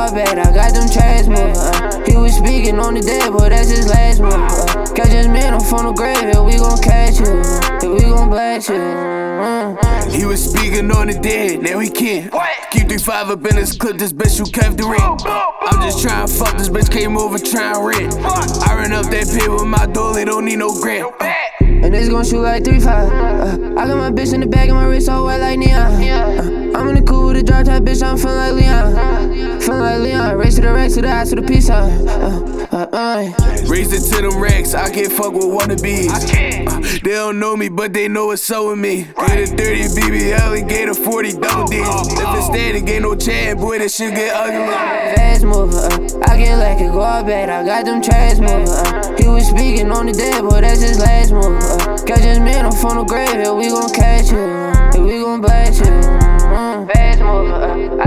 all bad, I got them trash moves. He was speaking on the dead, but that's his last move. Catch his man up from the grave, and we gon' catch you, and we gon' blast you. He was speaking on the dead, now he can't. Keep 3-5 up in this clip, this bitch you kept the rent. I'm just trying to fuck, this bitch came over trying rent. I ran up that pit with my dolly, don't need no grant. And this gon' shoot like 3-5. I got my bitch in the bag and my wrist all white like neon. I'm in the cool with the drop top, bitch, I'm feeling like Leon. Feeling like Leon, race to the racks, to the eyes, to the peace sign. Raise it to them racks, I can't fuck with wannabes. They don't know me, but they know what's up with me. Get a 30 BBL and get a 40 double D's. If it's standing, ain't no chance, boy, that shit get ugly. Fast mover, I get like it, go all bad, I got them trash moves. He was speaking on the dead, but that's his last move. Catch his man up from the grave, and we gon' catch you, and we gon' blast you. Fast mover,